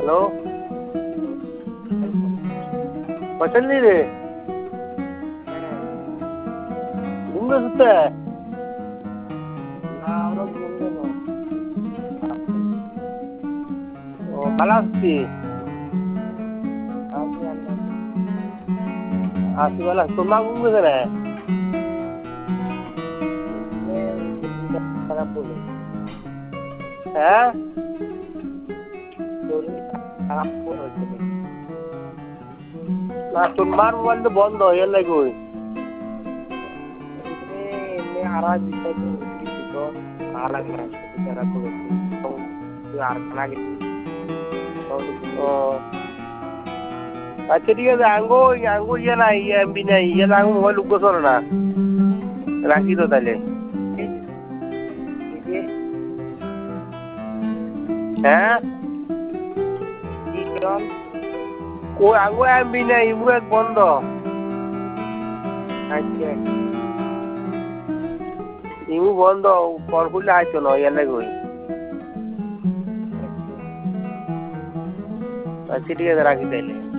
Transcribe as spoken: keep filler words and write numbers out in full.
hello পছন্দি রে ঘুমবে সুতে ও ভালো আসছি আসি ভালো তোমরা ঘুমবে কেন হ্যাঁ না তোমার মোবাইল তো বন্ধ এর লাগে ওই আচ্ছা ঠিক আছে আঙ্গো আঙ্গো ইয়ে নাই ইয়ে এমবি নাই ইয়ে আঙ্গো মোবাইল উগ্র চলে না রাখি তো তাহলে হ্যাঁ ও আঙ্গো এমবি নাই ইমু এক বন্ধ আচ্ছা ইমু বন্ধ কল করলে আইতো না ইয়ে লাগে ওই আচ্ছা ঠিক আছে রাখি তাইলে